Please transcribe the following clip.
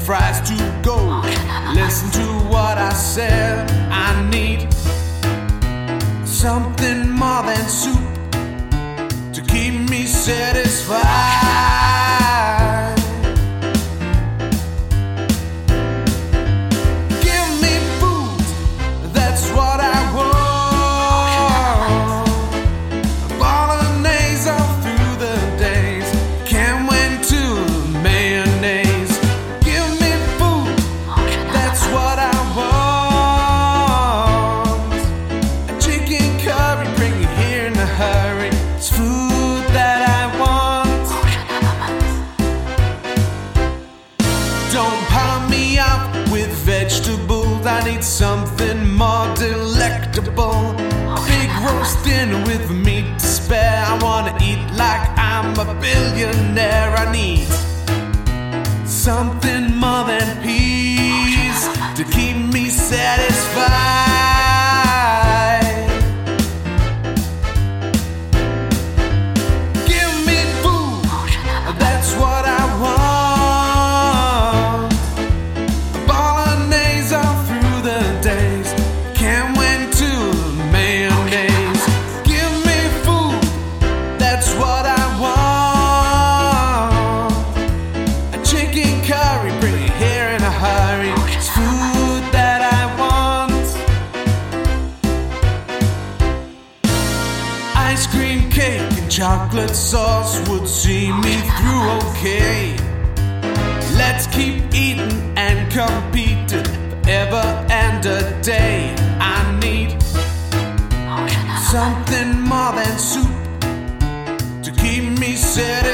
fries to go. Listen to what I said. I need something more than soup to keep me satisfied. Give me food, that's what I want. Bolognese all through the days. Can't wait to mayonnaise. Give me food, that's what I want. A chicken curry, bring it here in a hurry. It's food that I want. Don't pound me up with vegetables. I need something more delectable. A big roast dinner with meat to spare. I wanna eat like I'm a billionaire. I need something more than peas to keep me satisfied. Give me food, that's what I want. Bolognese all through the days. Can't wait to mayonnaise. Give me food, that's what I want. A chicken curry, bring it here in a hurry. It's food that I want. Ice cream cake and chocolate sauce would see me through okay. Let's keep eating and competing forever and a day. I need something more than soup to keep me satisfied.